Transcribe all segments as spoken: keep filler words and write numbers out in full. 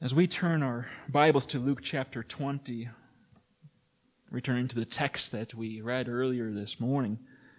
As we turn our Bibles to Luke chapter twenty, returning to the text that we read earlier this morning,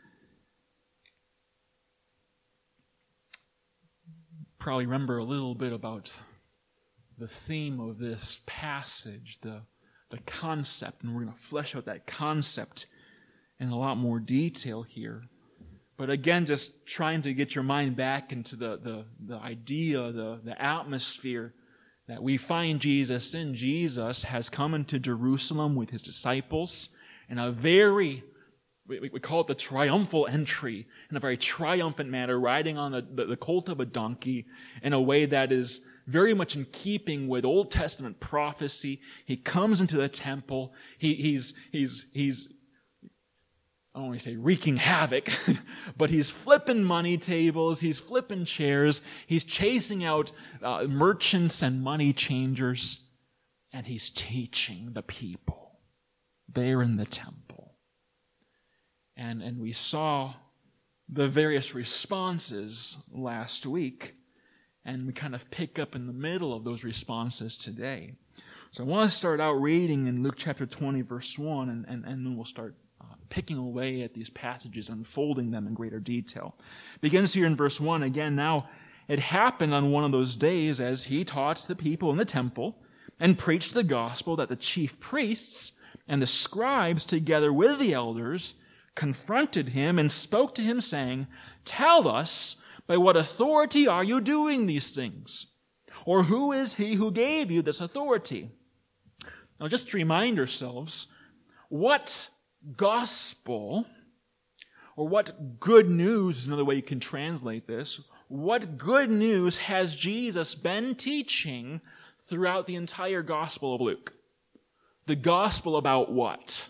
probably remember a little bit about the theme of this passage, the, the concept, and we're going to flesh out that concept in a lot more detail here. But again, just trying to get your mind back into the, the, the idea, the, the atmosphere that we find Jesus in. Jesus has come into Jerusalem with his disciples in a very, we, we call it the triumphal entry, in a very triumphant manner, riding on the, the, the colt of a donkey in a way that is very much in keeping with Old Testament prophecy. He comes into the temple. He, he's, he's, he's, I don't want to say wreaking havoc, but he's flipping money tables, he's flipping chairs, he's chasing out uh, merchants and money changers, and he's teaching the people there in the temple. And, and we saw the various responses last week, and we kind of pick up in the middle of those responses today. So I want to start out reading in Luke chapter twenty, verse one, and, and, and then we'll start Uh, picking away at these passages, unfolding them in greater detail. Begins here in verse one. Again, now it happened on one of those days as he taught the people in the temple and preached the gospel that the chief priests and the scribes, together with the elders, confronted him and spoke to him, saying, "Tell us, by what authority are you doing these things? Or who is he who gave you this authority?" Now, just to remind ourselves, what gospel, or what good news is another way you can translate this. What good news has Jesus been teaching throughout the entire Gospel of Luke? The gospel about what?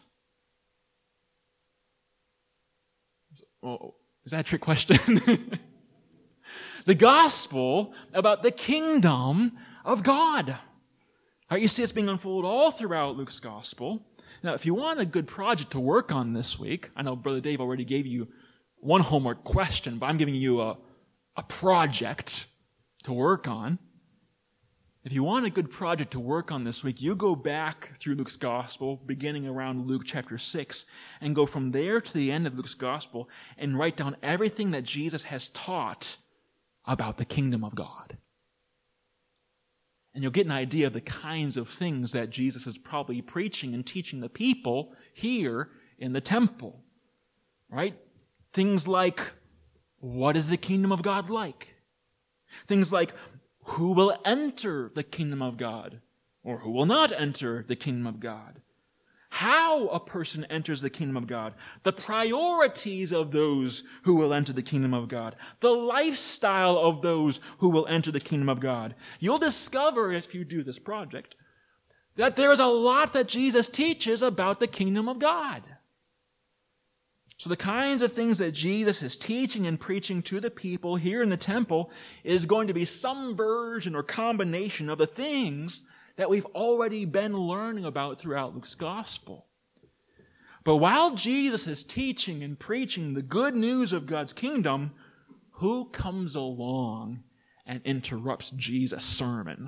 Oh, is that a trick question? The gospel about the kingdom of God. All right, you see it's being unfolded all throughout Luke's gospel. Now, if you want a good project to work on this week, I know Brother Dave already gave you one homework question, but I'm giving you a, a project to work on. If you want a good project to work on this week, you go back through Luke's Gospel, beginning around Luke chapter six, and go from there to the end of Luke's Gospel and write down everything that Jesus has taught about the kingdom of God. And you'll get an idea of the kinds of things that Jesus is probably preaching and teaching the people here in the temple. Right? Things like, what is the kingdom of God like? Things like, who will enter the kingdom of God? Or who will not enter the kingdom of God? How a person enters the kingdom of God, the priorities of those who will enter the kingdom of God, the lifestyle of those who will enter the kingdom of God. You'll discover, if you do this project, that there is a lot that Jesus teaches about the kingdom of God. So the kinds of things that Jesus is teaching and preaching to the people here in the temple is going to be some version or combination of the things that we've already been learning about throughout Luke's gospel. But while Jesus is teaching and preaching the good news of God's kingdom, who comes along and interrupts Jesus' sermon?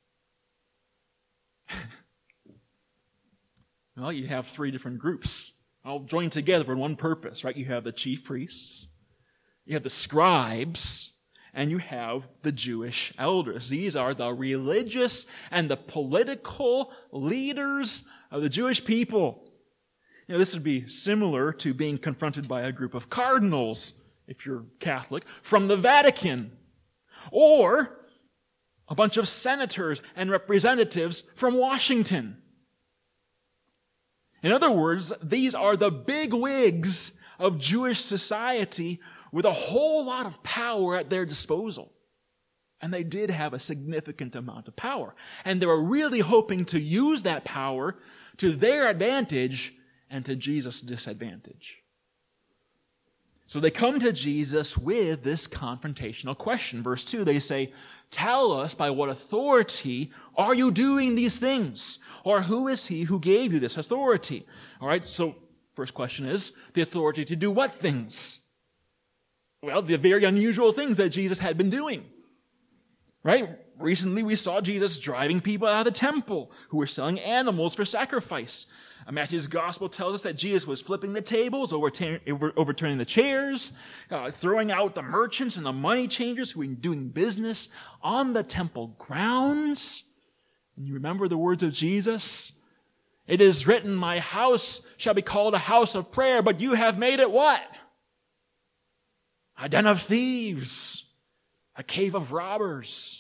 Well, you have three different groups, all joined together for one purpose, right? You have the chief priests, you have the scribes, and you have the Jewish elders. These are the religious and the political leaders of the Jewish people. You know, this would be similar to being confronted by a group of cardinals, if you're Catholic, from the Vatican, or a bunch of senators and representatives from Washington. In other words, these are the big wigs of Jewish society with a whole lot of power at their disposal. And they did have a significant amount of power. And they were really hoping to use that power to their advantage and to Jesus' disadvantage. So they come to Jesus with this confrontational question. Verse two, they say, "Tell us, by what authority are you doing these things? Or who is he who gave you this authority?" All right, so first question is, the authority to do what things? Well, the very unusual things that Jesus had been doing. Right? recently we saw Jesus driving people out of the temple who were selling animals for sacrifice. Matthew's gospel tells us that Jesus was flipping the tables, overturning, overturning the chairs, uh, throwing out the merchants and the money changers who were doing business on the temple grounds. And you remember the words of Jesus? It is written, my house shall be called a house of prayer, but you have made it what? A den of thieves, a cave of robbers.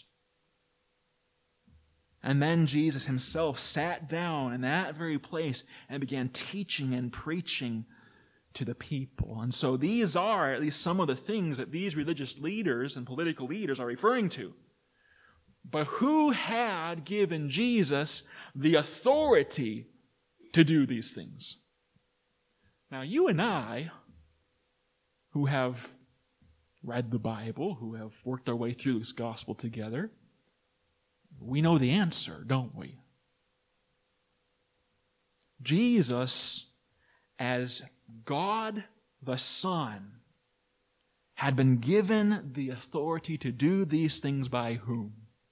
And then Jesus himself sat down in that very place and began teaching and preaching to the people. And so these are at least some of the things that these religious leaders and political leaders are referring to. But who had given Jesus the authority to do these things? Now, you and I, who have read the Bible, who have worked our way through this gospel together, we know the answer, don't we? Jesus, as God the Son, had been given the authority to do these things by whom?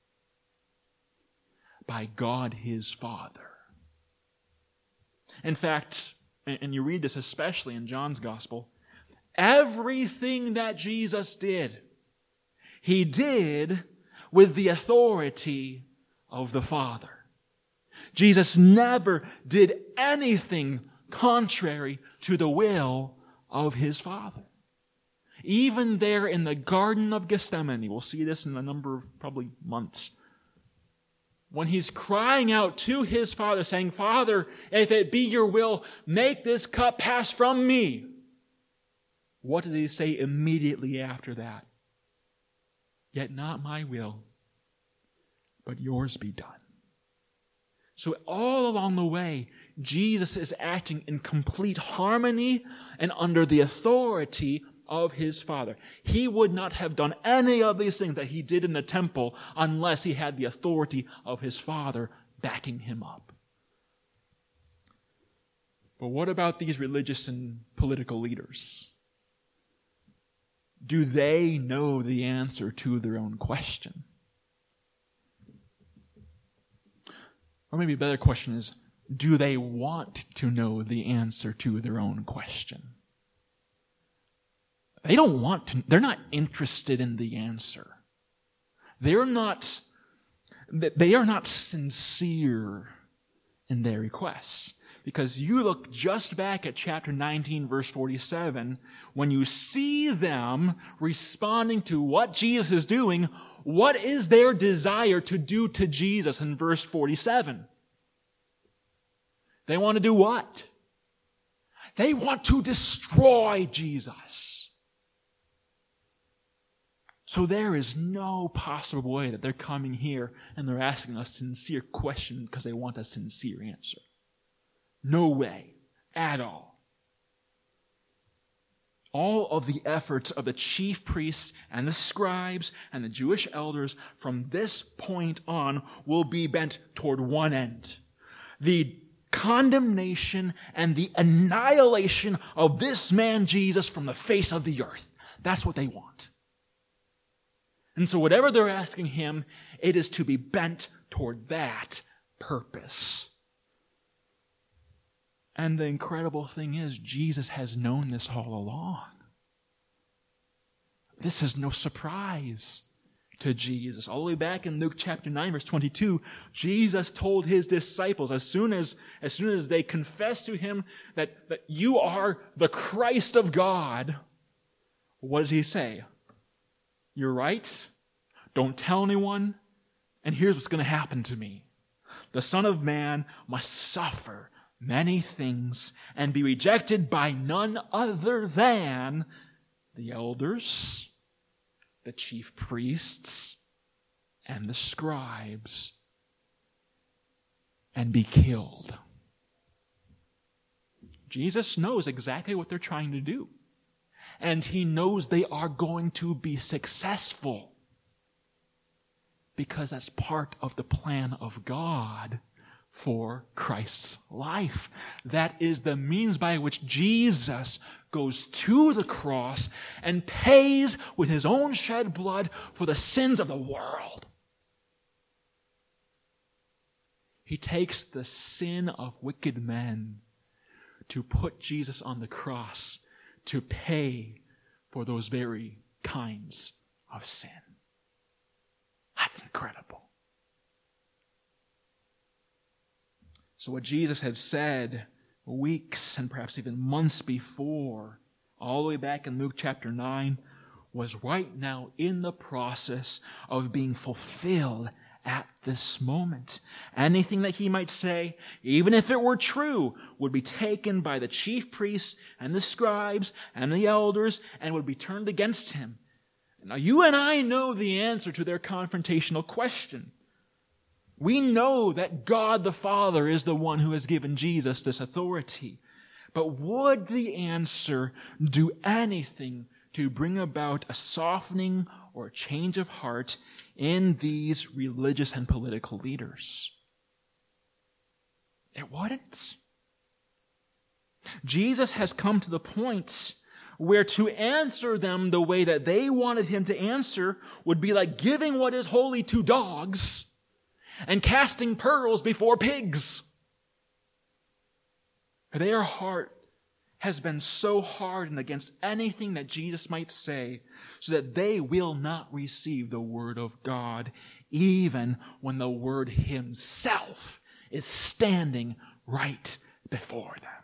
By God his Father. In fact, and you read this especially in John's Gospel, everything that Jesus did, he did with the authority of the Father. Jesus never did anything contrary to the will of his Father. Even there in the Garden of Gethsemane, we'll see this in a number of probably months, when he's crying out to his Father, saying, Father, if it be your will, make this cup pass from me. What does he say immediately after that? Yet not my will, but yours be done. So all along the way, Jesus is acting in complete harmony and under the authority of his Father. He would not have done any of these things that he did in the temple unless he had the authority of his Father backing him up. But what about these religious and political leaders? Do they know the answer to their own question? Or maybe a better question is, do they want to know the answer to their own question? They don't want to, they're not interested in the answer. They're not, they are not sincere in their requests. Because you look just back at chapter nineteen, verse forty-seven, when you see them responding to what Jesus is doing, what is their desire to do to Jesus in verse forty-seven? They want to do what? They want to destroy Jesus. So there is no possible way that they're coming here and they're asking a sincere question because they want a sincere answer. No way at all. All of the efforts of the chief priests and the scribes and the Jewish elders from this point on will be bent toward one end. The condemnation and the annihilation of this man Jesus from the face of the earth. That's what they want. And so whatever they're asking him, it is to be bent toward that purpose. And the incredible thing is, Jesus has known this all along. This is no surprise to Jesus. All the way back in Luke chapter nine, verse twenty-two, Jesus told his disciples, as soon as, as soon as they confessed to him that, that you are the Christ of God, what does he say? You're right. Don't tell anyone. And here's what's going to happen to me. The Son of Man must suffer many things and be rejected by none other than the elders, the chief priests, and the scribes, and be killed. Jesus knows exactly what they're trying to do. And he knows they are going to be successful. Because that's part of the plan of God for Christ's life. That is the means by which Jesus goes to the cross and pays with his own shed blood for the sins of the world. He takes the sin of wicked men to put Jesus on the cross to pay for those very kinds of sin. That's incredible. So what Jesus had said weeks and perhaps even months before, all the way back in Luke chapter nine, was right now in the process of being fulfilled at this moment. Anything that he might say, even if it were true, would be taken by the chief priests and the scribes and the elders and would be turned against him. Now you and I know the answer to their confrontational question. We know that God the Father is the one who has given Jesus this authority. But would the answer do anything to bring about a softening or a change of heart in these religious and political leaders? It wouldn't. Jesus has come to the point where to answer them the way that they wanted him to answer would be like giving what is holy to dogs and casting pearls before pigs. Their heart has been so hardened against anything that Jesus might say, so that they will not receive the word of God, even when the word himself is standing right before them.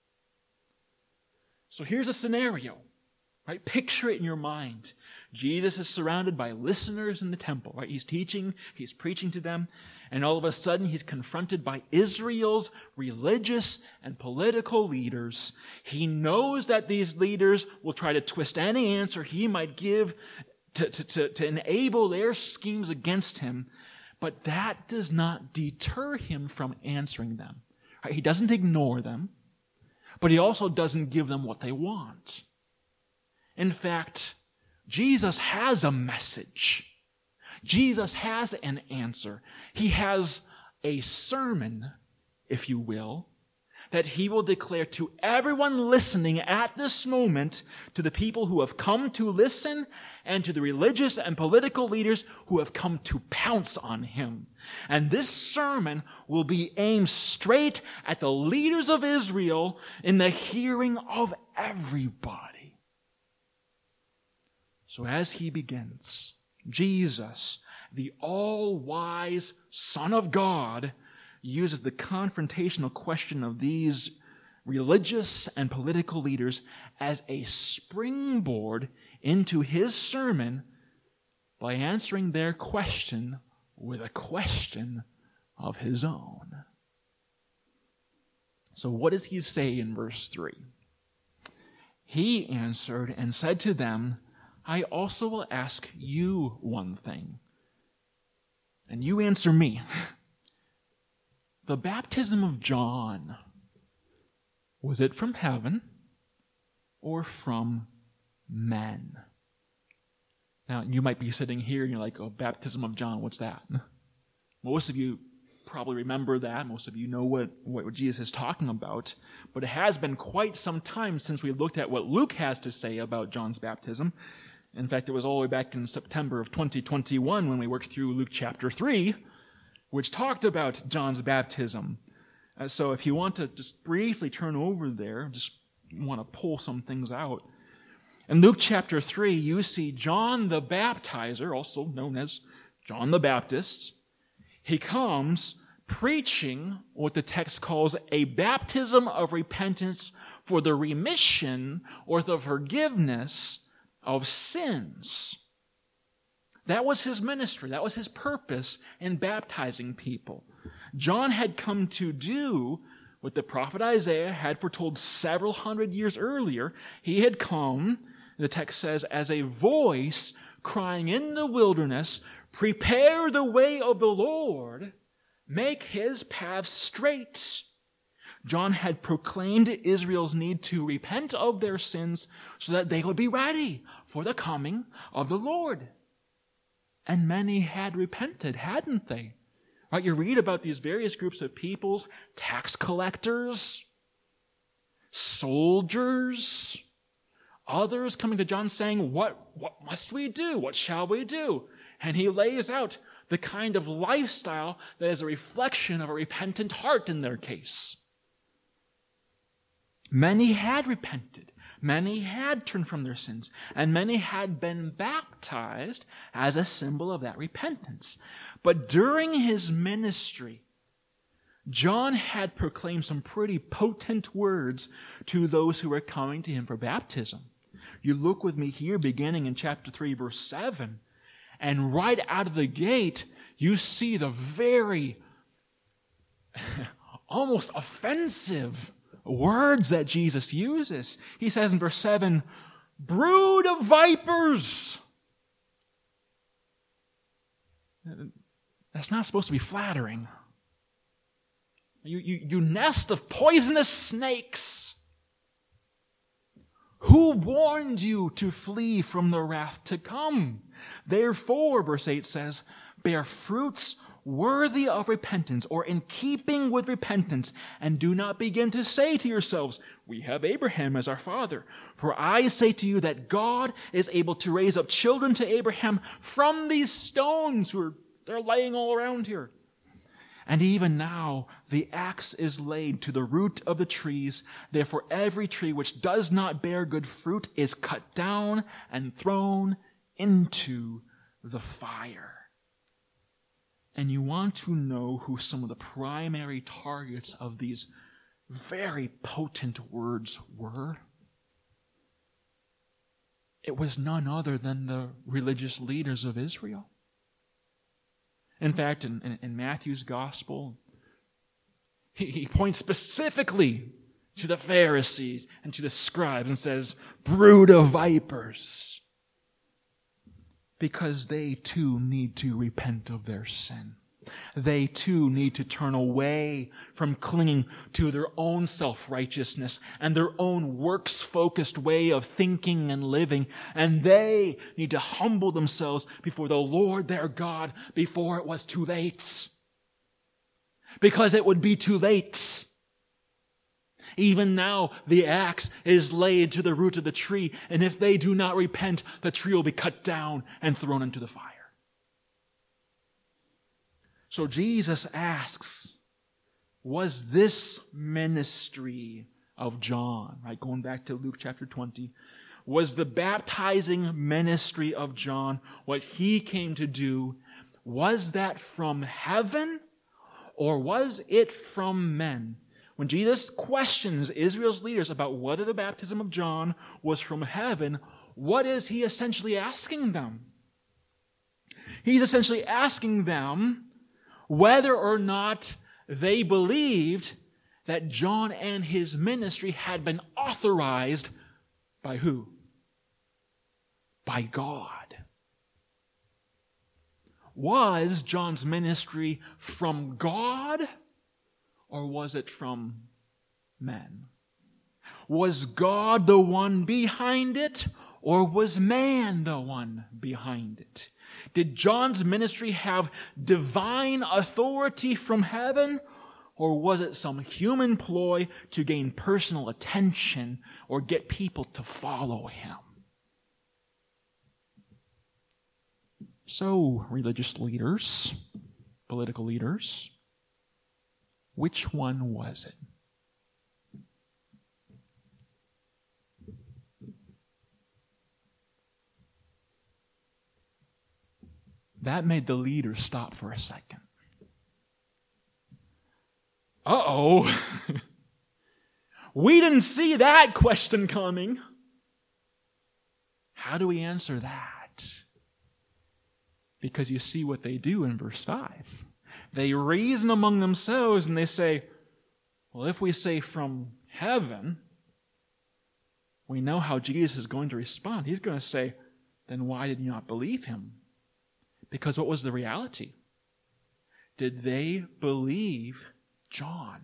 So here's a scenario, right? Picture it in your mind. Jesus is surrounded by listeners in the temple, right? He's teaching, he's preaching to them, and all of a sudden he's confronted by Israel's religious and political leaders. He knows that these leaders will try to twist any answer he might give to, to, to, to enable their schemes against him, but that does not deter him from answering them. Right? He doesn't ignore them, but he also doesn't give them what they want. In fact, Jesus has a message. Jesus has an answer. He has a sermon, if you will, that he will declare to everyone listening at this moment, to the people who have come to listen, and to the religious and political leaders who have come to pounce on him. And this sermon will be aimed straight at the leaders of Israel in the hearing of everybody. So as he begins, Jesus, the all-wise Son of God, uses the confrontational question of these religious and political leaders as a springboard into his sermon by answering their question with a question of his own. So what does he say in verse three? He answered and said to them, I also will ask you one thing, and you answer me. The baptism of John, was it from heaven or from men? Now, you might be sitting here and you're like, oh, baptism of John, what's that? Most of you probably remember that. Most of you know what, what Jesus is talking about. But it has been quite some time since we looked at what Luke has to say about John's baptism. In fact, it was all the way back in September of twenty twenty-one when we worked through Luke chapter three, which talked about John's baptism. Uh, so if you want to just briefly turn over there, just want to pull some things out. In Luke chapter three, you see John the Baptizer, also known as John the Baptist. He comes preaching what the text calls a baptism of repentance for the remission or the forgiveness of sins. That was his ministry. That was his purpose in baptizing people. John had come to do what the prophet Isaiah had foretold several hundred years earlier. He had come, the text says, as a voice crying in the wilderness, prepare the way of the Lord, make his path straight. John had proclaimed Israel's need to repent of their sins so that they would be ready for the coming of the Lord. And many had repented, hadn't they? Right? You read about these various groups of peoples, tax collectors, soldiers, others coming to John saying, what, what must we do? What shall we do? And he lays out the kind of lifestyle that is a reflection of a repentant heart in their case. Many had repented. Many had turned from their sins. And many had been baptized as a symbol of that repentance. But during his ministry, John had proclaimed some pretty potent words to those who were coming to him for baptism. You look with me here, beginning in chapter three, verse seven, and right out of the gate, you see the very almost offensive words that Jesus uses. He says in verse seven, "Brood of vipers." That's not supposed to be flattering. You, you, you nest of poisonous snakes. Who warned you to flee from the wrath to come? Therefore, verse eight says, bear fruits worthy of repentance, or in keeping with repentance, and do not begin to say to yourselves, we have Abraham as our father. For I say to you that God is able to raise up children to Abraham from these stones who are they're laying all around here. And even now the axe is laid to the root of the trees. Therefore every tree which does not bear good fruit is cut down and thrown into the fire. And you want to know who some of the primary targets of these very potent words were? It was none other than the religious leaders of Israel. In fact, in, in, in Matthew's gospel, he, he points specifically to the Pharisees and to the scribes and says, brood of vipers. Because they too need to repent of their sin. They too need to turn away from clinging to their own self-righteousness and their own works-focused way of thinking and living. And they need to humble themselves before the Lord their God before it was too late. Because it would be too late. Even now, the axe is laid to the root of the tree, and if they do not repent, the tree will be cut down and thrown into the fire. So Jesus asks, was this ministry of John, right, going back to Luke chapter twenty, was the baptizing ministry of John, what he came to do, was that from heaven, or was it from men? When Jesus questions Israel's leaders about whether the baptism of John was from heaven, what is he essentially asking them? He's essentially asking them whether or not they believed that John and his ministry had been authorized by who? By God. Was John's ministry from God? Or was it from men? Was God the one behind it? Or was man the one behind it? Did John's ministry have divine authority from heaven? Or was it some human ploy to gain personal attention or get people to follow him? So, religious leaders, political leaders, which one was it? That made the leader stop for a second. Uh-oh. We didn't see that question coming. How do we answer that? Because you see what they do in verse five. They reason among themselves and they say, well, if we say from heaven, we know how Jesus is going to respond. He's going to say, then why did you not believe him? Because what was the reality? Did they believe John?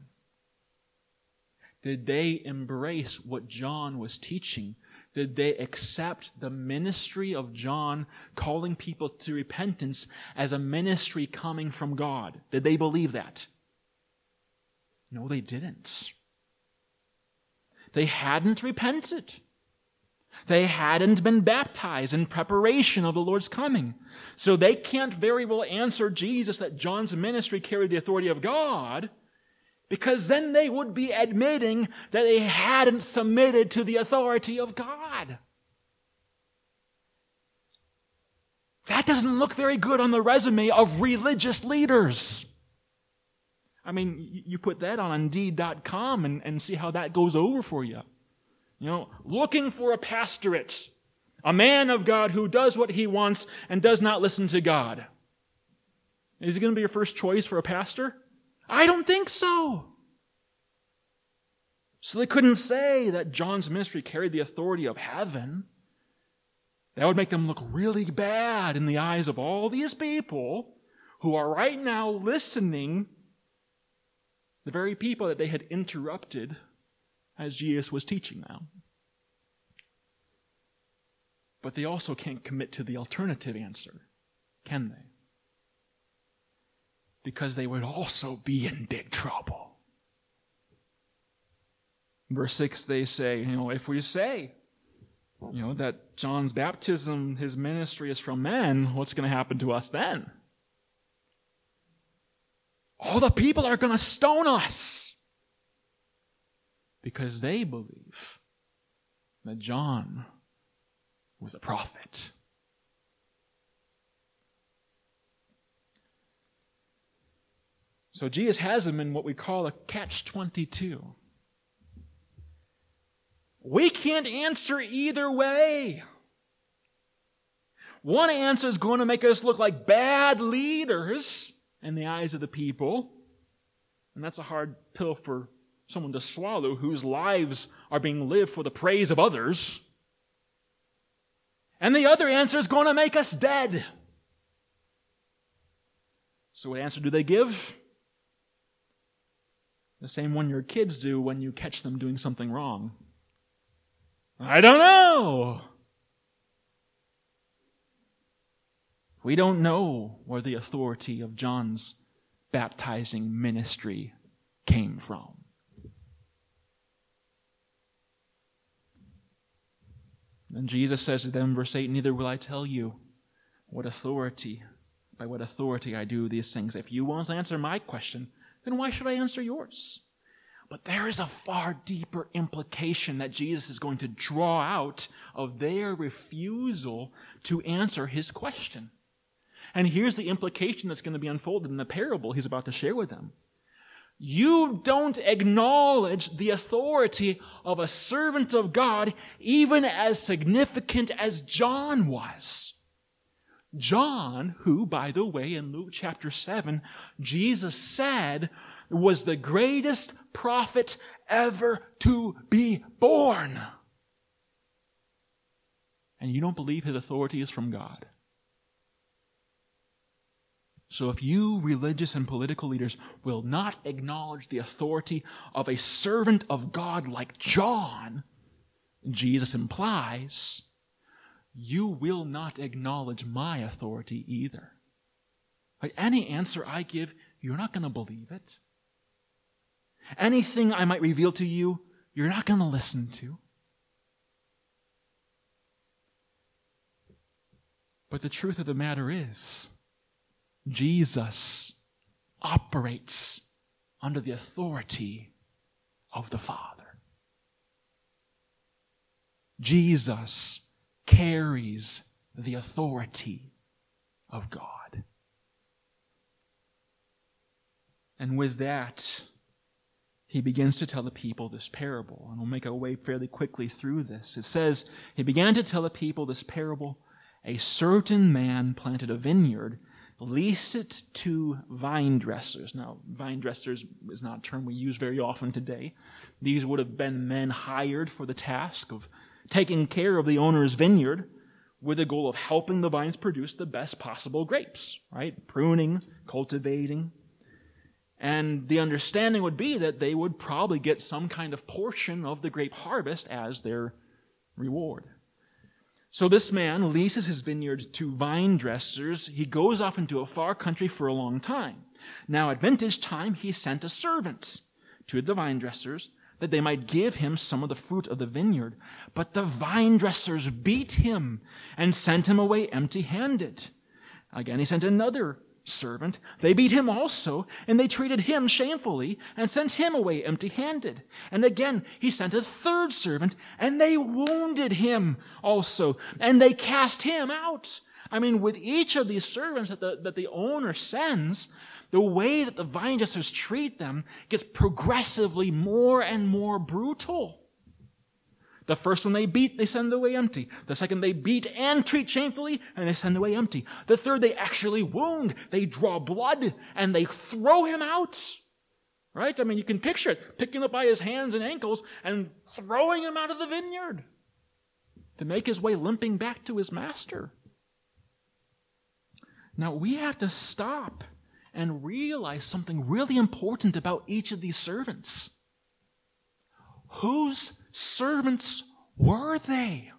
Did they embrace what John was teaching? Did they accept the ministry of John calling people to repentance as a ministry coming from God? Did they believe that? No, they didn't. They hadn't repented. They hadn't been baptized in preparation of the Lord's coming. So they can't very well answer Jesus that John's ministry carried the authority of God, because then they would be admitting that they hadn't submitted to the authority of God. That doesn't look very good on the resume of religious leaders. I mean, you put that on Indeed dot com and, and see how that goes over for you. You know, looking for a pastorate, a man of God who does what he wants and does not listen to God. Is he going to be your first choice for a pastor? I don't think so. So they couldn't say that John's ministry carried the authority of heaven. That would make them look really bad in the eyes of all these people who are right now listening, the very people that they had interrupted as Jesus was teaching them. But they also can't commit to the alternative answer, can they? Because they would also be in big trouble. Verse six, they say, you know, if we say, you know, that John's baptism, his ministry is from men, what's going to happen to us then? All the people are going to stone us because they believe that John was a prophet. So Jesus has them in what we call a catch twenty-two. We can't answer either way. One answer is going to make us look like bad leaders in the eyes of the people. And that's a hard pill for someone to swallow whose lives are being lived for the praise of others. And the other answer is going to make us dead. So what answer do they give? The same one your kids do when you catch them doing something wrong. I don't know. We don't know where the authority of John's baptizing ministry came from. And Jesus says to them, verse eight, neither will I tell you what authority, by what authority I do these things. If you won't answer my question, then why should I answer yours? But there is a far deeper implication that Jesus is going to draw out of their refusal to answer his question. And here's the implication that's going to be unfolded in the parable he's about to share with them. You don't acknowledge the authority of a servant of God, even as significant as John was. John, who, by the way, in Luke chapter seven, Jesus said was the greatest prophet ever to be born. And you don't believe his authority is from God. So if you, religious and political leaders, will not acknowledge the authority of a servant of God like John, Jesus implies, you will not acknowledge my authority either. Like any answer I give, you're not going to believe it. Anything I might reveal to you, you're not going to listen to. But the truth of the matter is, Jesus operates under the authority of the Father. Jesus carries the authority of God. And with that, he begins to tell the people this parable. And we'll make our way fairly quickly through this. It says, he began to tell the people this parable. A certain man planted a vineyard, leased it to vine dressers. Now, vine dressers is not a term we use very often today. These would have been men hired for the task of taking care of the owner's vineyard with the goal of helping the vines produce the best possible grapes, right? Pruning, cultivating. And the understanding would be that they would probably get some kind of portion of the grape harvest as their reward. So this man leases his vineyard to vine dressers. He goes off into a far country for a long time. Now at vintage time, he sent a servant to the vine dressers that they might give him some of the fruit of the vineyard. But the vine dressers beat him and sent him away empty-handed. Again, he sent another servant. They beat him also, and they treated him shamefully and sent him away empty-handed. And again, he sent a third servant, and they wounded him also, and they cast him out. I mean, with each of these servants that the, that the owner sends, the way that the vine dressers treat them gets progressively more and more brutal. The first one they beat, they send away empty. The second they beat and treat shamefully, and they send away empty. The third they actually wound. They draw blood, and they throw him out. Right? I mean, you can picture it. Picking up by his hands and ankles and throwing him out of the vineyard to make his way limping back to his master. Now, we have to stop and realize something really important about each of these servants. Whose servants were they?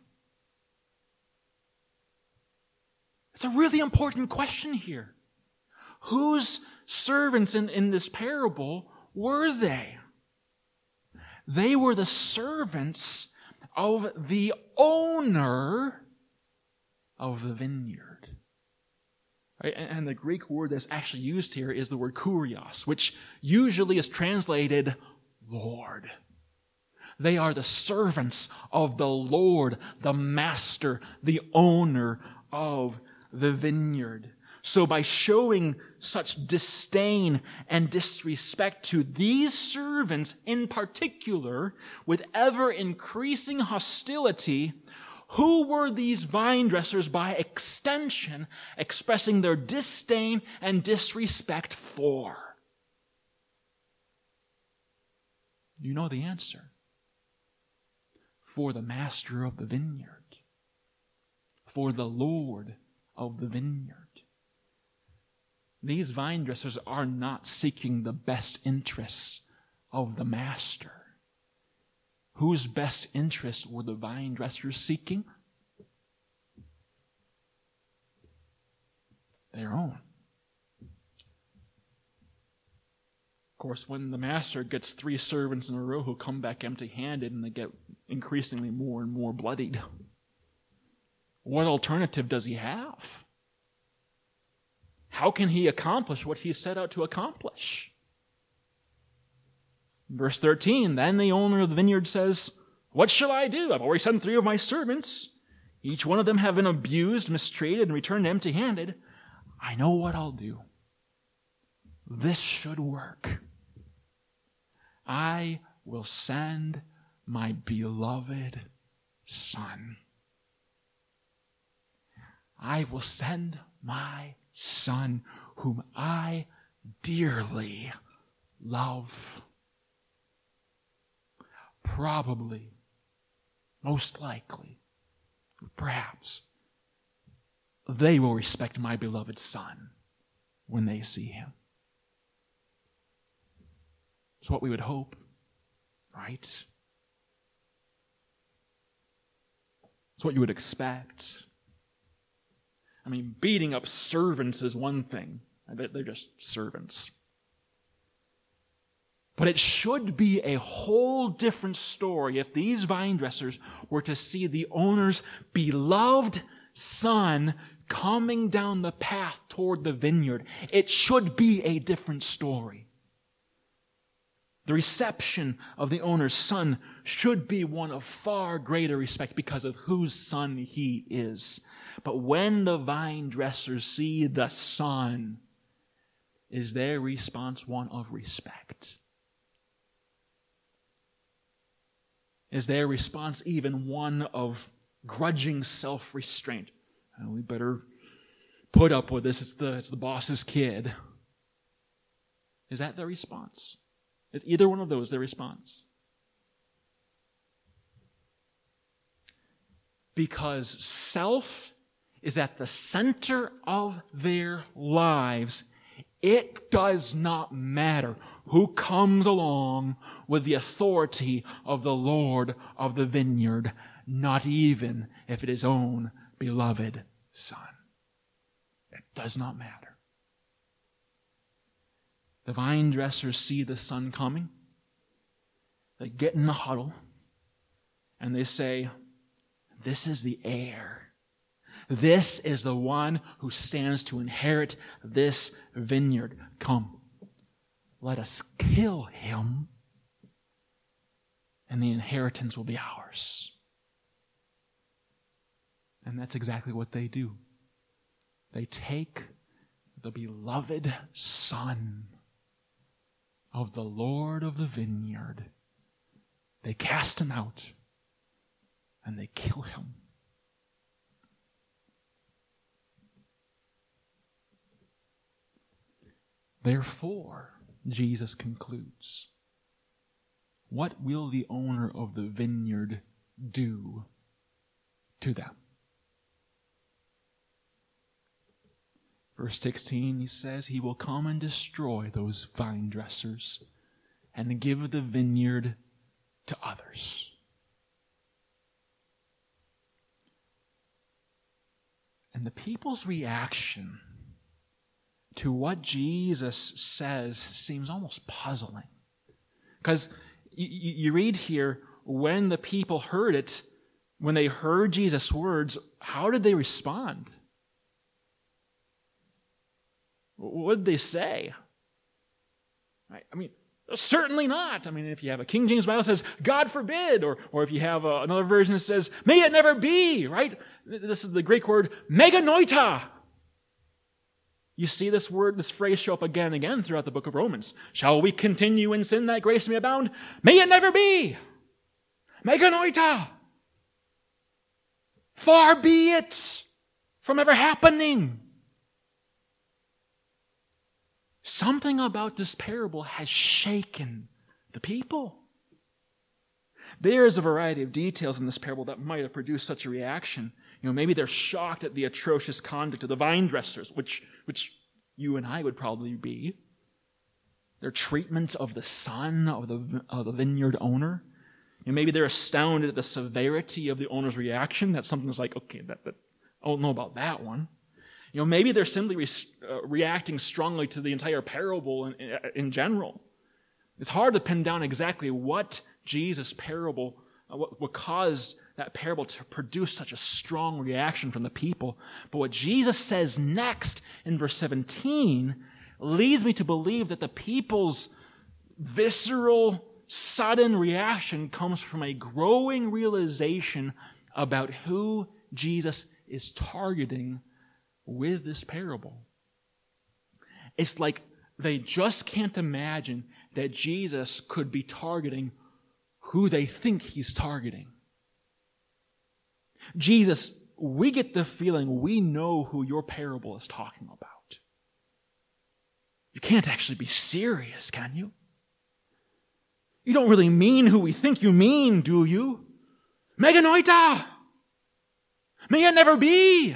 It's a really important question here. Whose servants in, in this parable were they? They were the servants of the owner of the vineyard. Right? And the Greek word that's actually used here is the word kurios, which usually is translated Lord. They are the servants of the Lord, the master, the owner of the vineyard. So by showing such disdain and disrespect to these servants in particular, with ever-increasing hostility, who were these vine dressers by extension expressing their disdain and disrespect for? You know the answer. For the master of the vineyard. For the Lord of the vineyard. These vine dressers are not seeking the best interests of the master. Whose best interests were the vine dressers seeking? Their own. Of course, when the master gets three servants in a row who come back empty-handed and they get increasingly more and more bloodied, what alternative does he have? How can he accomplish what he set out to accomplish? Verse thirteen, then the owner of the vineyard says, what shall I do? I've already sent three of my servants. Each one of them have been abused, mistreated, and returned empty-handed. I know what I'll do. This should work. I will send my beloved son. I will send my son whom I dearly love. Probably, most likely, perhaps, they will respect my beloved son when they see him. It's what we would hope, right? It's what you would expect. I mean, beating up servants is one thing. They're just servants. But it should be a whole different story if these vine dressers were to see the owner's beloved son coming down the path toward the vineyard. It should be a different story. The reception of the owner's son should be one of far greater respect because of whose son he is. But when the vine dressers see the son, is their response one of respect? Is their response even one of grudging self-restraint? Oh, we better put up with this. It's the, it's the boss's kid. Is that their response? Is either one of those their response? Because self is at the center of their lives, it does not matter who comes along with the authority of the Lord of the vineyard, not even if it is own beloved son. It does not matter. The vine dressers see the son coming. They get in the huddle and they say, this is the heir. This is the one who stands to inherit this vineyard. Come, let us kill him, and the inheritance will be ours. And that's exactly what they do. They take the beloved Son of the Lord of the vineyard. They cast him out and they kill him. Therefore, Jesus concludes, what will the owner of the vineyard do to them? Verse sixteen, he says, he will come and destroy those vine dressers and give the vineyard to others. And the people's reaction to what Jesus says seems almost puzzling. Because you, you read here, when the people heard it, when they heard Jesus' words, how did they respond? What did they say? Right? I mean, certainly not. I mean, if you have a King James Bible that says, God forbid, or, or if you have a, another version that says, may it never be, right? This is the Greek word, meganoita. You see this word, this phrase show up again and again throughout the book of Romans. Shall we continue in sin that grace may abound? May it never be. Meganoita. Far be it from ever happening. Something about this parable has shaken the people. There is a variety of details in this parable that might have produced such a reaction. You know, maybe they're shocked at the atrocious conduct of the vine dressers, which, which you and I would probably be. Their treatment of the son of the, of the vineyard owner. You know, maybe they're astounded at the severity of the owner's reaction. That something's like, okay, that, that, I don't know about that one. You know, maybe they're simply re- uh, reacting strongly to the entire parable in, in general. It's hard to pin down exactly what Jesus' parable, uh, what, what caused that parable to produce such a strong reaction from the people. But what Jesus says next in verse seventeen leads me to believe that the people's visceral, sudden reaction comes from a growing realization about who Jesus is targeting with this parable. It's like they just can't imagine that Jesus could be targeting who they think he's targeting. Jesus, we get the feeling we know who your parable is talking about. You can't actually be serious, can you? You don't really mean who we think you mean, do you? Meganoita! May it never be!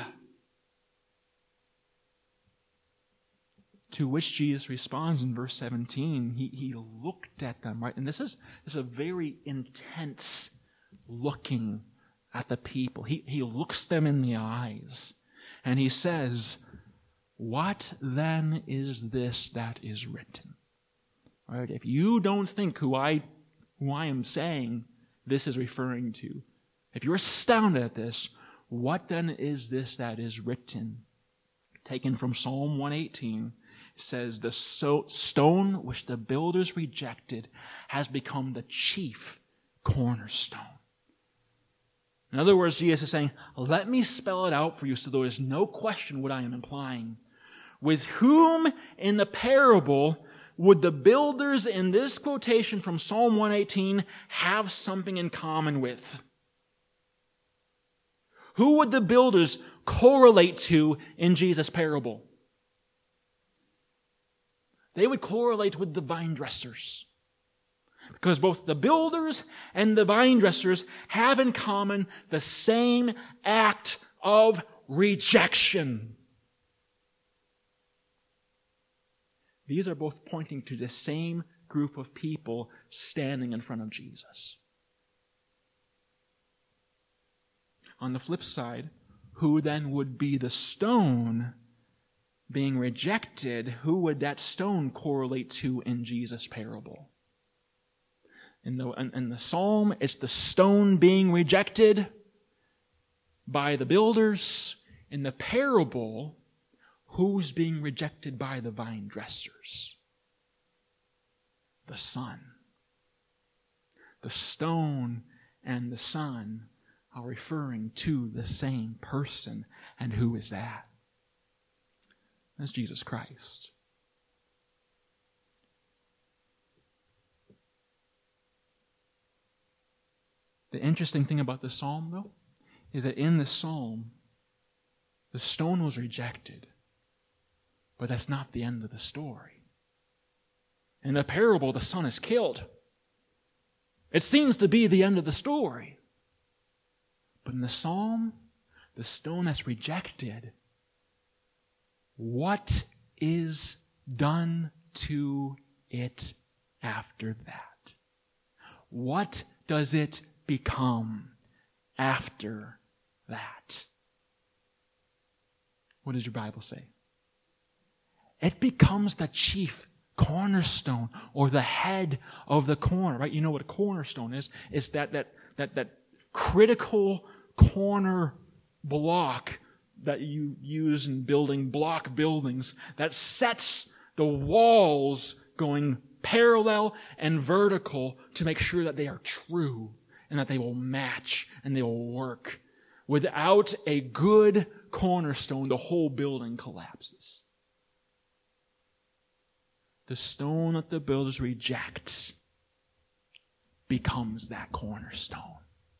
To which Jesus responds in verse seventeen. He, he looked at them, right? And this is, this is a very intense looking at the people. He, he looks them in the eyes. And he says, what then is this that is written? Right? If you don't think who I, who I am saying this is referring to, if you're astounded at this, what then is this that is written? Taken from Psalm one eighteen. Says, the so- stone which the builders rejected has become the chief cornerstone. In other words, Jesus is saying, let me spell it out for you so there is no question what I am implying. With whom in the parable would the builders in this quotation from Psalm one eighteen have something in common with? Who would the builders correlate to in Jesus' parable? They would correlate with the vine dressers. Because both the builders and the vine dressers have in common the same act of rejection. These are both pointing to the same group of people standing in front of Jesus. On the flip side, who then would be the stone being rejected? Who would that stone correlate to in Jesus' parable? In the, in, in the psalm, it's the stone being rejected by the builders. In the parable, who's being rejected by the vine dressers? The Son. The stone and the Son are referring to the same person. And who is that? That's Jesus Christ. The interesting thing about the psalm, though, is that in the psalm, the stone was rejected. But that's not the end of the story. In the parable, the son is killed. It seems to be the end of the story. But in the psalm, the stone that's rejected, what is done to it after that? What does it become after that? What does your Bible say? It becomes the chief cornerstone or the head of the corner, right? You know what a cornerstone is? It's that that that that critical corner block that you use in building block buildings that sets the walls going parallel and vertical to make sure that they are true and that they will match and they will work. Without a good cornerstone, the whole building collapses. The stone that the builders reject becomes that cornerstone.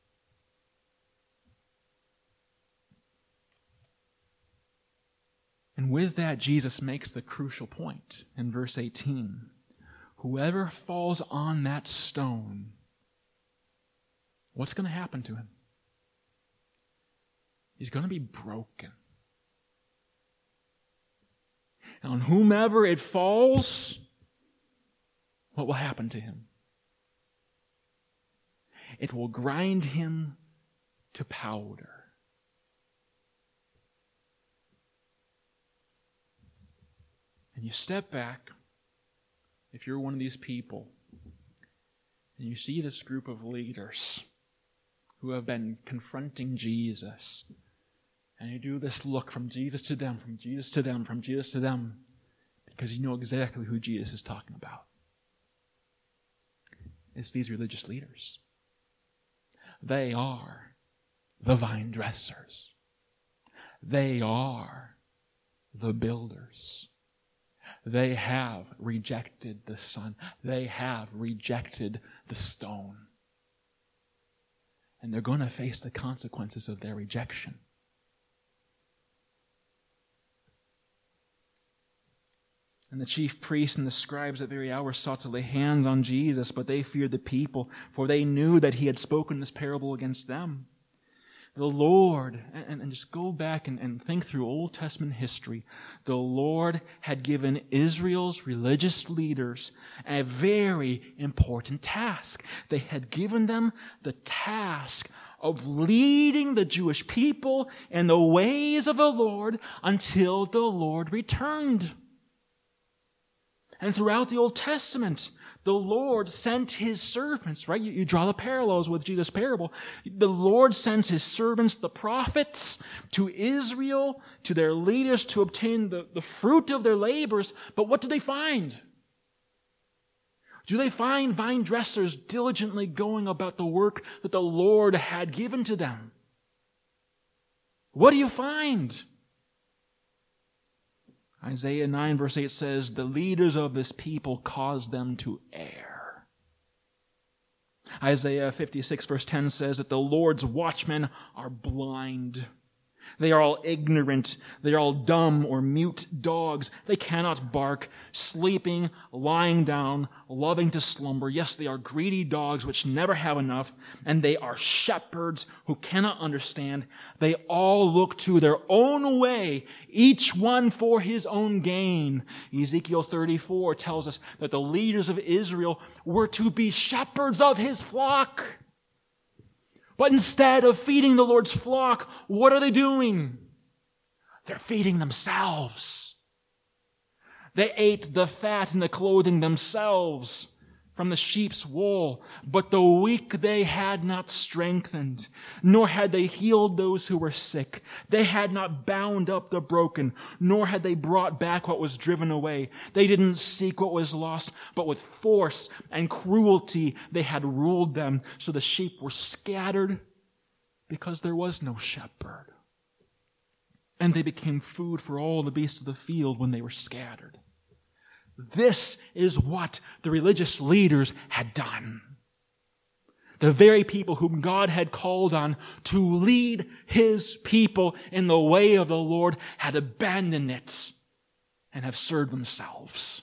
And with that, Jesus makes the crucial point in verse eighteen. Whoever falls on that stone, what's going to happen to him? He's going to be broken. And on whomever it falls, what will happen to him? It will grind him to powder. And you step back, if you're one of these people, and you see this group of leaders who have been confronting Jesus, and you do this look from Jesus to them, from Jesus to them, from Jesus to them, because you know exactly who Jesus is talking about. It's these religious leaders. They are the vine dressers. They are the builders. They have rejected the Son. They have rejected the stone. And they're going to face the consequences of their rejection. And the chief priests and the scribes at very hour sought to lay hands on Jesus, but they feared the people, for they knew that he had spoken this parable against them. The Lord, and, and just go back and, and think through Old Testament history, the Lord had given Israel's religious leaders a very important task. They had given them the task of leading the Jewish people in the ways of the Lord until the Lord returned. And throughout the Old Testament, the Lord sent his servants, right? You, you draw the parallels with Jesus' parable. The Lord sends his servants, the prophets, to Israel, to their leaders to obtain the, the fruit of their labors. But what do they find? Do they find vine dressers diligently going about the work that the Lord had given to them? What do you find? Isaiah nine verse eight says, the leaders of this people caused them to err. Isaiah fifty-six verse ten says that the Lord's watchmen are blind. They are all ignorant. They are all dumb or mute dogs. They cannot bark, sleeping, lying down, loving to slumber. Yes, they are greedy dogs which never have enough, and they are shepherds who cannot understand. They all look to their own way, each one for his own gain. Ezekiel thirty-four tells us that the leaders of Israel were to be shepherds of his flock. But instead of feeding the Lord's flock, what are they doing? They're feeding themselves. They ate the fat and the clothing themselves. from the sheep's wool, but the weak they had not strengthened, nor had they healed those who were sick. They had not bound up the broken, nor had they brought back what was driven away. They didn't seek what was lost, but with force and cruelty they had ruled them. So the sheep were scattered because there was no shepherd. And they became food for all the beasts of the field when they were scattered. This is what the religious leaders had done. The very people whom God had called on to lead His people in the way of the Lord had abandoned it and have served themselves.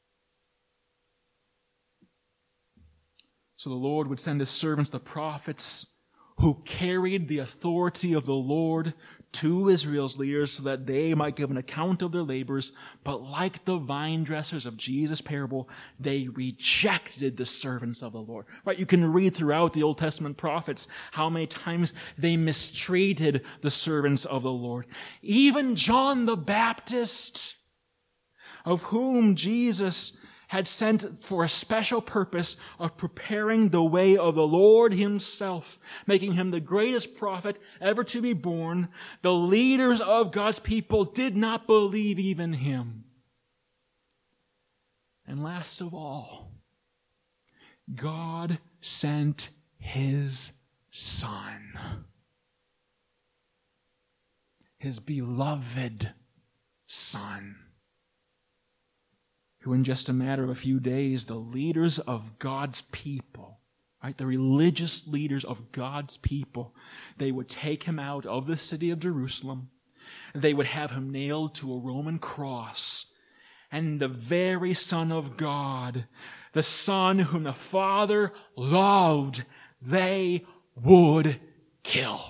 So the Lord would send His servants, the prophets, who carried the authority of the Lord to Israel's leaders so that they might give an account of their labors. But like the vine dressers of Jesus' parable, they rejected the servants of the Lord. Right? You can read throughout the Old Testament prophets how many times they mistreated the servants of the Lord. Even John the Baptist, of whom Jesus had sent for a special purpose of preparing the way of the Lord Himself, making Him the greatest prophet ever to be born, the leaders of God's people did not believe even Him. And last of all, God sent His Son, His beloved Son, who in just a matter of a few days, the leaders of God's people, right, the religious leaders of God's people, they would take Him out of the city of Jerusalem. They would have Him nailed to a Roman cross. And the very Son of God, the Son whom the Father loved, they would kill.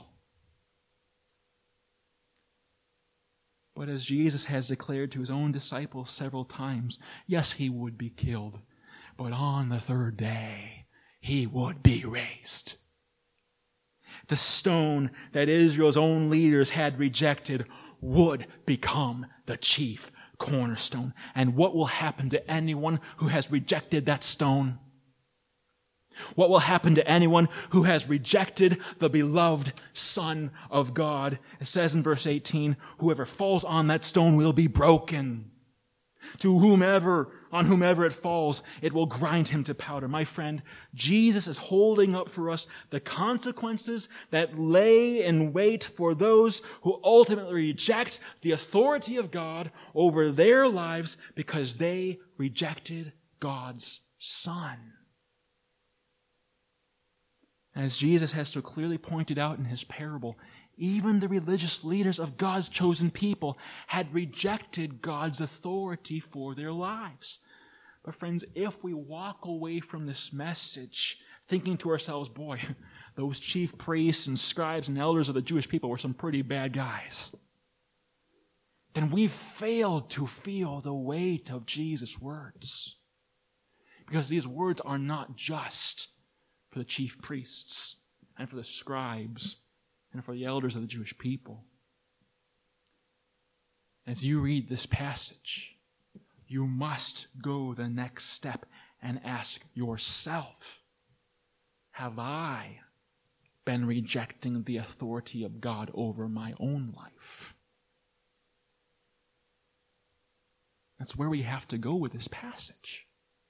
But as Jesus has declared to His own disciples several times, yes, He would be killed, but on the third day, He would be raised. The stone that Israel's own leaders had rejected would become the chief cornerstone. And what will happen to anyone who has rejected that stone? What will happen to anyone who has rejected the beloved Son of God? It says in verse eighteen, whoever falls on that stone will be broken. To whomever, on whomever it falls, it will grind him to powder. My friend, Jesus is holding up for us the consequences that lay in wait for those who ultimately reject the authority of God over their lives because they rejected God's Son. As Jesus has so clearly pointed out in His parable, even the religious leaders of God's chosen people had rejected God's authority for their lives. But friends, if we walk away from this message thinking to ourselves, boy, those chief priests and scribes and elders of the Jewish people were some pretty bad guys, then we've failed to feel the weight of Jesus' words. Because these words are not just for the chief priests and for the scribes and for the elders of the Jewish people. As you read this passage, you must go the next step and ask yourself, have I been rejecting the authority of God over my own life? That's where we have to go with this passage.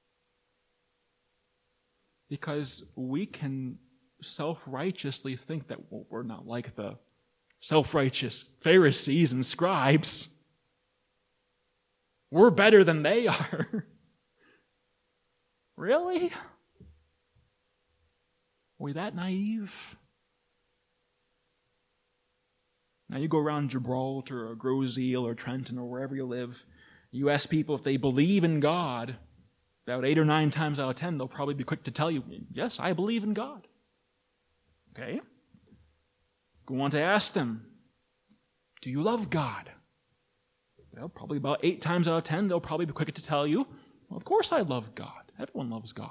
Because we can self-righteously think that, well, we're not like the self-righteous Pharisees and scribes. We're better than they are. Really? Are we that naive? Now you go around Gibraltar or Groseal or Trenton or wherever you live, you ask people if they believe in God, about eight or nine times out of ten, they'll probably be quick to tell you, yes, I believe in God. Okay? Go on to ask them, do you love God? Well, probably about eight times out of ten, they'll probably be quick to tell you, well, of course I love God. Everyone loves God.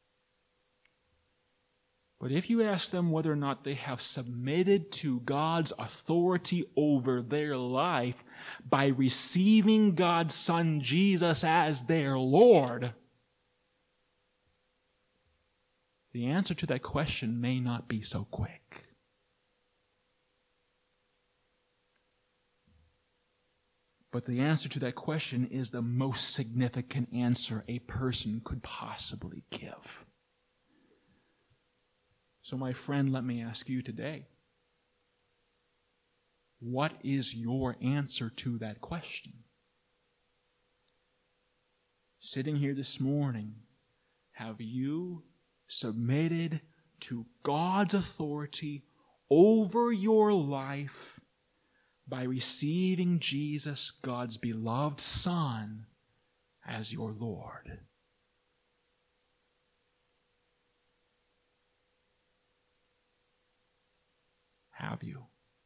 But if you ask them whether or not they have submitted to God's authority over their life by receiving God's Son Jesus as their Lord, the answer to that question may not be so quick. But the answer to that question is the most significant answer a person could possibly give. So, my friend, let me ask you today, what is your answer to that question? Sitting here this morning, have you submitted to God's authority over your life by receiving Jesus, God's beloved Son, as your Lord? Have you?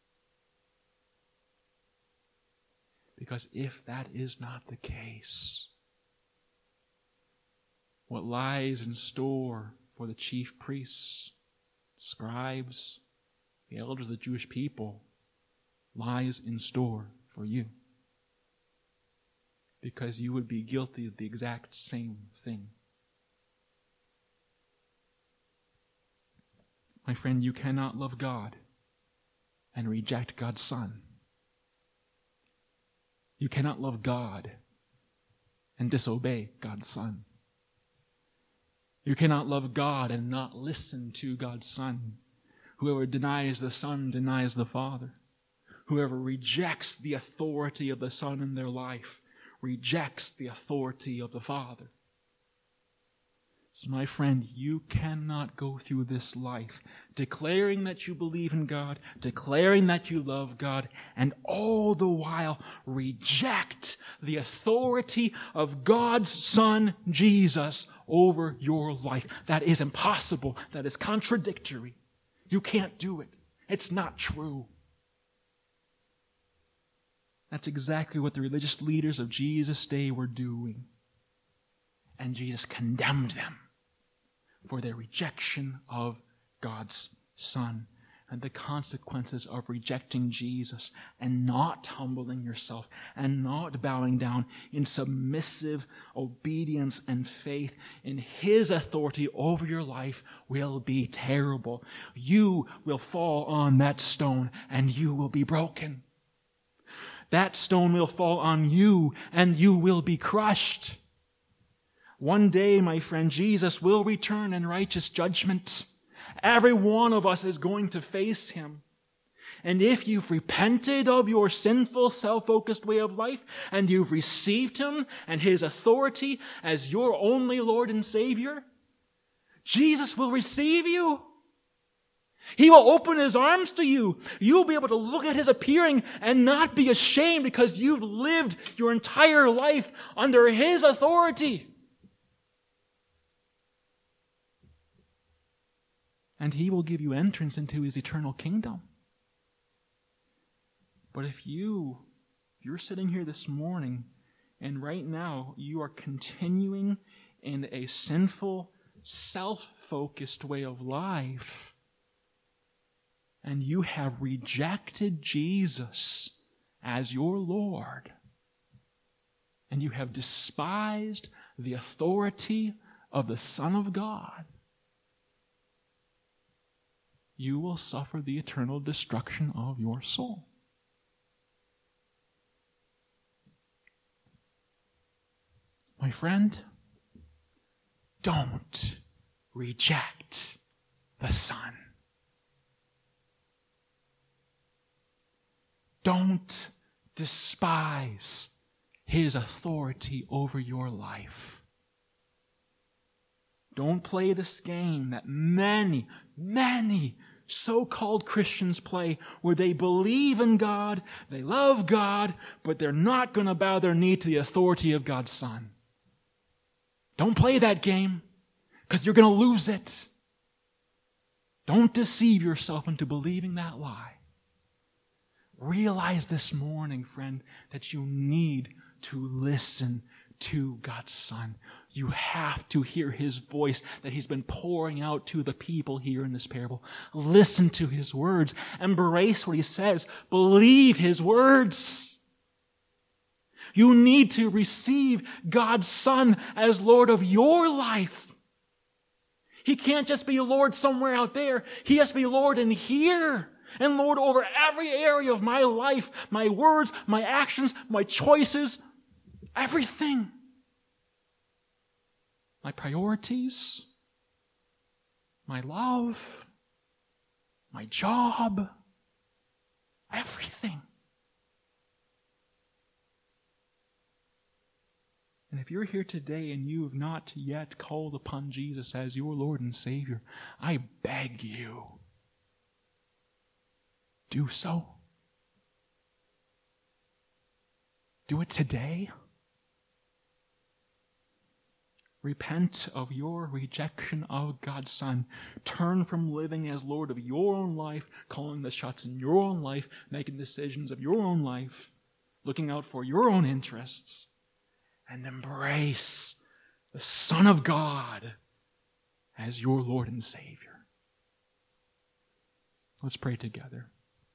Because if that is not the case, what lies in store for the chief priests, scribes, the elders of the Jewish people lies in store for you. Because you would be guilty of the exact same thing. My friend, you cannot love God and reject God's Son. You cannot love God and disobey God's Son. You cannot love God and not listen to God's Son. Whoever denies the Son denies the Father. Whoever rejects the authority of the Son in their life rejects the authority of the Father. So, my friend, you cannot go through this life declaring that you believe in God, declaring that you love God, and all the while reject the authority of God's Son, Jesus, over your life. That is impossible. That is contradictory. You can't do it. It's not true. That's exactly what the religious leaders of Jesus' day were doing. And Jesus condemned them for their rejection of God's Son and the consequences of rejecting Jesus and not humbling yourself and not bowing down in submissive obedience and faith in His authority over your life will be terrible. You will fall on that stone and you will be broken. That stone will fall on you and you will be crushed. One day, my friend, Jesus will return in righteous judgment. Every one of us is going to face Him. And if you've repented of your sinful, self-focused way of life, and you've received Him and His authority as your only Lord and Savior, Jesus will receive you. He will open His arms to you. You'll be able to look at His appearing and not be ashamed because you've lived your entire life under His authority. And He will give you entrance into His eternal kingdom. But if you, if you're sitting here this morning, and right now you are continuing in a sinful, self-focused way of life, and you have rejected Jesus as your Lord, and you have despised the authority of the Son of God, you will suffer the eternal destruction of your soul. My friend, don't reject the Son. Don't despise His authority over your life. Don't play this game that many, many so-called Christians play, where they believe in God, they love God, but they're not going to bow their knee to the authority of God's Son. Don't play that game, because you're going to lose it. Don't deceive yourself into believing that lie. Realize this morning, friend, that you need to listen to God's Son. You have to hear His voice that He's been pouring out to the people here in this parable. Listen to His words. Embrace what He says. Believe His words. You need to receive God's Son as Lord of your life. He can't just be Lord somewhere out there. He has to be Lord in here. And Lord over every area of my life, my words, my actions, my choices, everything. My priorities, my love, my job, everything. And if you're here today and you have not yet called upon Jesus as your Lord and Savior, I beg you, do so. Do it today. Repent of your rejection of God's Son. Turn from living as Lord of your own life, calling the shots in your own life, making decisions of your own life, looking out for your own interests, and embrace the Son of God as your Lord and Savior. Let's pray together.